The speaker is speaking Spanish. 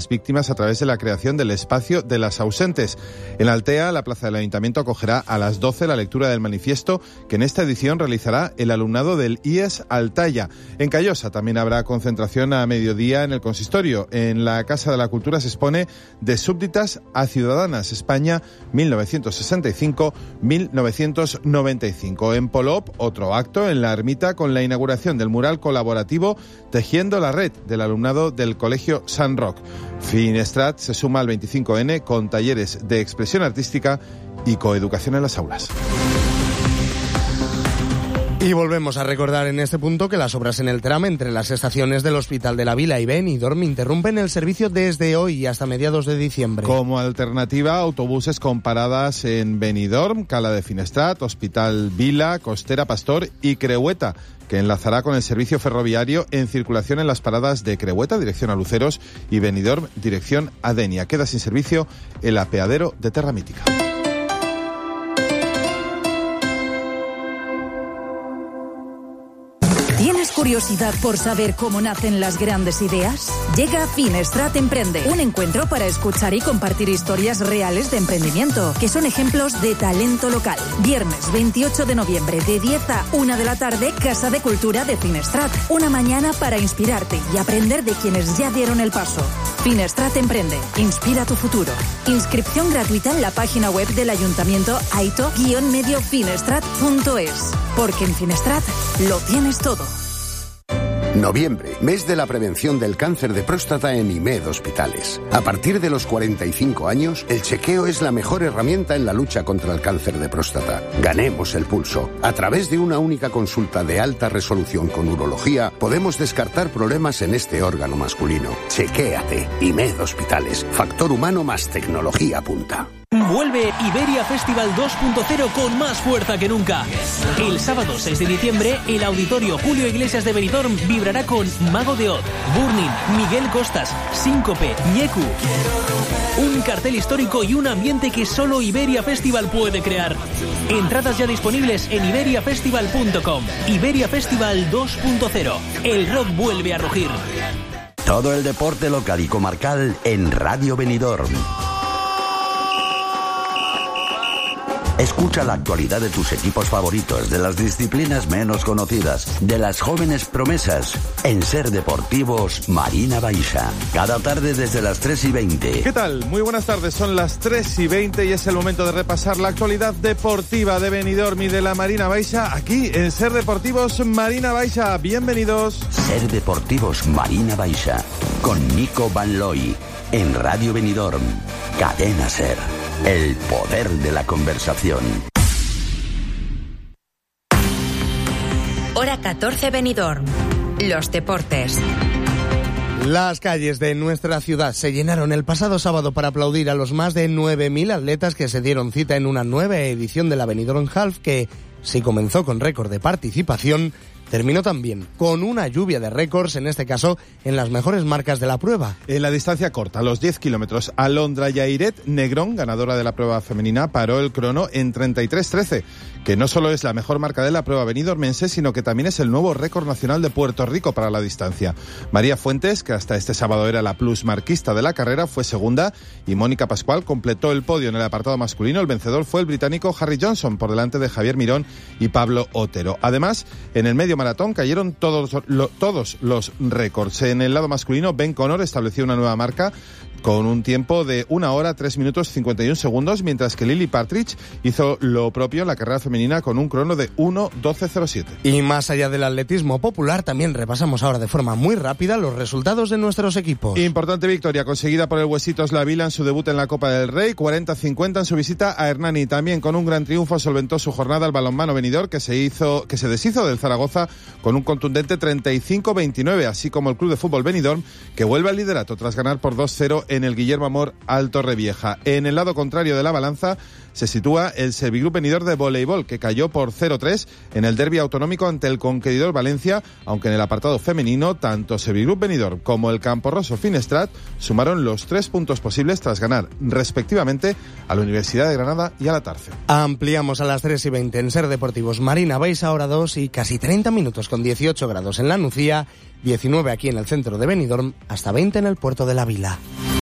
las víctimas a través de la creación del espacio de las ausentes. En Altea, la plaza del Ayuntamiento acogerá a las 12 la lectura del manifiesto que en esta edición realizará el alumnado del IES Altaya. En Callosa también habrá concentración a mediodía en el consistorio. En la Casa de la Cultura se expone De súbditas a ciudadanas, España 1965-1995. En Polop, otro acto en la ermita con la inauguración del mural colaborativo Tejiendo la Red del alumnado del Colegio San Roc. Finestrat se suma al 25N con talleres de expresión artística y coeducación en las aulas. Y volvemos a recordar en este punto que las obras en el tram entre las estaciones del Hospital de la Vila y Benidorm interrumpen el servicio desde hoy y hasta mediados de diciembre. Como alternativa, autobuses con paradas en Benidorm, Cala de Finestrat, Hospital Vila, Costera Pastor y Creueta, que enlazará con el servicio ferroviario en circulación en las paradas de Creueta, dirección a Luceros, y Benidorm, dirección a Denia. Queda sin servicio el apeadero de Terra Mítica. ¿Tienes curiosidad por saber cómo nacen las grandes ideas? Llega Finestrat Emprende, un encuentro para escuchar y compartir historias reales de emprendimiento, que son ejemplos de talento local. Viernes 28 de noviembre, de 10 a 1 de la tarde, Casa de Cultura de Finestrat. Una mañana para inspirarte y aprender de quienes ya dieron el paso. Finestrat Emprende, inspira tu futuro. Inscripción gratuita en la página web del Ayuntamiento aito-mediofinestrat.es. Porque en Finestrat lo tienes todo. Noviembre, mes de la prevención del cáncer de próstata en IMED Hospitales. A partir de los 45 años, el chequeo es la mejor herramienta en la lucha contra el cáncer de próstata. Ganemos el pulso. A través de una única consulta de alta resolución con urología, podemos descartar problemas en este órgano masculino. Chequéate. IMED Hospitales. Factor humano más tecnología punta. Vuelve Iberia Festival 2.0 con más fuerza que nunca. El sábado 6 de diciembre, el Auditorio Julio Iglesias de Benidorm vibrará con Mago de Oz, Burning, Miguel Costas, Síncope, Ñecu. Un cartel histórico y un ambiente que solo Iberia Festival puede crear. Entradas ya disponibles en iberiafestival.com. Iberia Festival 2.0. El rock vuelve a rugir. Todo el deporte local y comarcal en Radio Benidorm. Escucha la actualidad de tus equipos favoritos, de las disciplinas menos conocidas, de las jóvenes promesas, en Ser Deportivos Marina Baixa. Cada tarde desde las 3:20. ¿Qué tal? Muy buenas tardes, son las 3:20 y es el momento de repasar la actualidad deportiva de Benidorm y de la Marina Baixa aquí en Ser Deportivos Marina Baixa. Bienvenidos. Ser Deportivos Marina Baixa, con Nico Van Looy, en Radio Benidorm, Cadena Ser. El poder de la conversación. Hora 14 Benidorm. Los deportes. Las calles de nuestra ciudad se llenaron el pasado sábado para aplaudir a los más de 9.000 atletas que se dieron cita en una nueva edición de la Benidorm Half que, si comenzó con récord de participación, terminó también con una lluvia de récords, en este caso en las mejores marcas de la prueba. En la distancia corta, los 10 kilómetros, Alondra Yairet Negrón, ganadora de la prueba femenina, paró el crono en 33:13, que no solo es la mejor marca de la prueba benidormense, sino que también es el nuevo récord nacional de Puerto Rico para la distancia. María Fuentes, que hasta este sábado era la plusmarquista de la carrera, fue segunda, y Mónica Pascual completó el podio en el apartado masculino. El vencedor fue el británico Harry Johnson, por delante de Javier Mirón y Pablo Otero. Además, en el medio maratón cayeron todos los récords. En el lado masculino, Ben Connor estableció una nueva marca con un tiempo de 1 hora, 3 minutos 51 segundos, mientras que Lily Partridge hizo lo propio en la carrera femenina con un crono de 1:12:07. Y más allá del atletismo popular, también repasamos ahora de forma muy rápida los resultados de nuestros equipos. Importante victoria conseguida por el Huesitos La Vila en su debut en la Copa del Rey, 40-50 en su visita a Hernani. También con un gran triunfo solventó su jornada el balonmano Benidorm, que se deshizo del Zaragoza con un contundente 35-29, así como el Club de Fútbol Benidorm, que vuelve al liderato tras ganar por 2-0 en el Guillermo Amor al Torrevieja. En el lado contrario de la balanza se sitúa el Servigroup Benidorm de voleibol, que cayó por 0-3 en el derbi autonómico ante el Conqueridor Valencia, aunque en el apartado femenino tanto Servigroup Benidorm como el Camporroso Finestrat sumaron los 3 puntos posibles tras ganar respectivamente a la Universidad de Granada y a la Tarfe. Ampliamos a las 3:20 en Ser Deportivos Marina Baixa, hora 2 y casi 30 minutos con 18 grados en la Nucía, 19 aquí en el centro de Benidorm, hasta 20 en el puerto de la Vila.